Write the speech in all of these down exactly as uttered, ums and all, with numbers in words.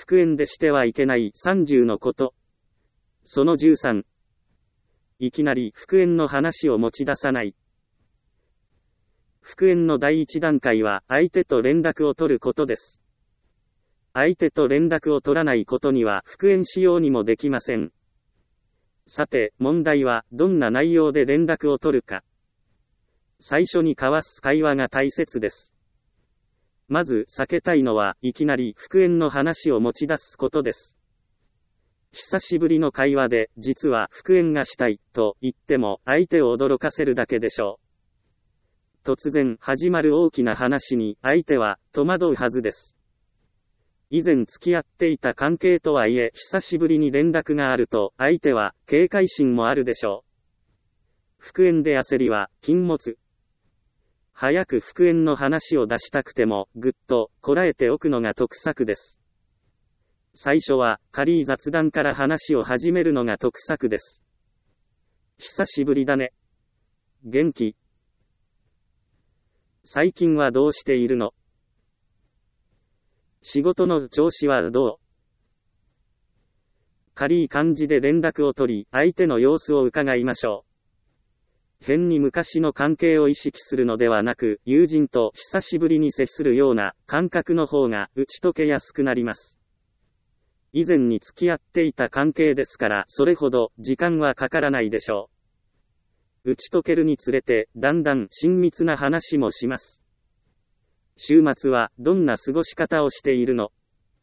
復縁でしてはいけないさんじゅうのこと。そのじゅうさん。いきなり復縁の話を持ち出さない。復縁の第一段階は相手と連絡を取ることです。相手と連絡を取らないことには復縁しようにもできません。さて、問題はどんな内容で連絡を取るか。最初に交わす会話が大切です。まず避けたいのはいきなり復縁の話を持ち出すことです。久しぶりの会話で実は復縁がしたいと言っても相手を驚かせるだけでしょう。突然始まる大きな話に相手は戸惑うはずです。以前付き合っていた関係とはいえ久しぶりに連絡があると相手は警戒心もあるでしょう。復縁で焦りは禁物。早く復縁の話を出したくてもぐっとこらえておくのが得策です。最初は軽い雑談から話を始めるのが得策です。久しぶりだね。元気？最近はどうしているの？仕事の調子はどう？軽い感じで連絡を取り、相手の様子を伺いましょう。変に昔の関係を意識するのではなく、友人と久しぶりに接するような感覚の方が打ち解けやすくなります。以前に付き合っていた関係ですから、それほど時間はかからないでしょう。打ち解けるにつれて、だんだん親密な話もします。週末はどんな過ごし方をしているの？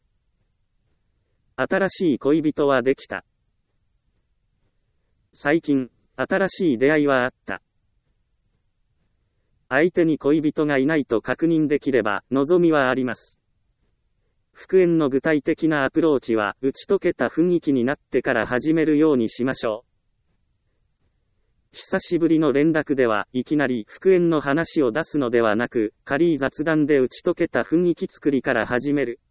新しい恋人はできた？最近、新しい出会いはあった？相手に恋人がいないと確認できれば望みはあります。復縁の具体的なアプローチは打ち解けた雰囲気になってから始めるようにしましょう。久しぶりの連絡ではいきなり復縁の話を出すのではなく、軽い雑談で打ち解けた雰囲気作りから始める。